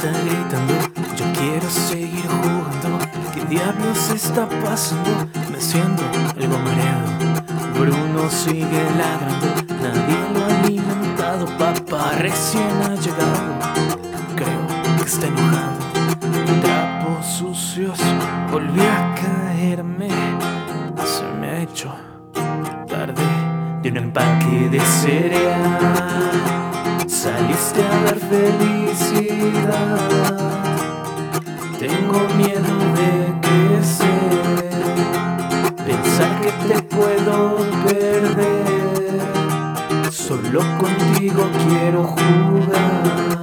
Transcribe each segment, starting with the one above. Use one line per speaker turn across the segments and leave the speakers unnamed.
está gritando, yo quiero seguir jugando. ¿Qué diablos está pasando? Me siento algo mareado. Bruno sigue ladrando, nadie lo ha alimentado. Papá recién ha llegado, creo que está enojado. Trapos sucios, volví a caerme. Se me ha hecho tarde de un empaque de cereal. Saliste a dar felicidad. Tengo miedo de crecer, pensar que te puedo perder. Solo contigo quiero jugar.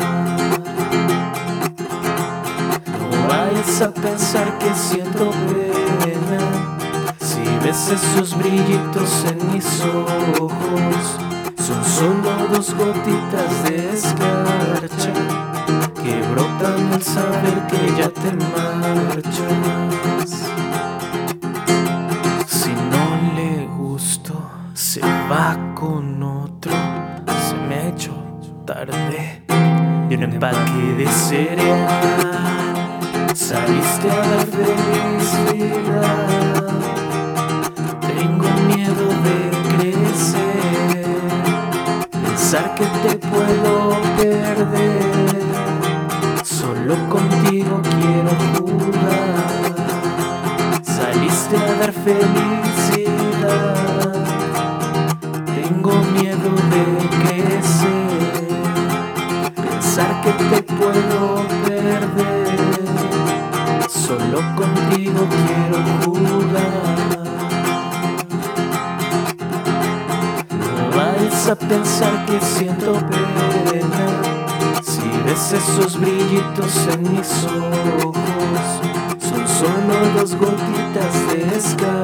No vayas a pensar que siento pena si ves esos brillitos en mis ojos. Son solo dos gotitas de escarcha que brotan al saber que ya te marchas. Si no le gusto, se va con otro. Se me ha hecho tarde de un empaque de cereal. Saliste a dar felicidad. Tengo miedo de crecer, pensar que te puedo perder. Solo contigo quiero jugar. Saliste a dar felicidad. Tengo miedo de crecer, pensar que te puedo perder. Solo contigo quiero jugar. No vayas a pensar que siento pena si ves esos brillitos en mis ojos. Son solo dos gotitas de escarcha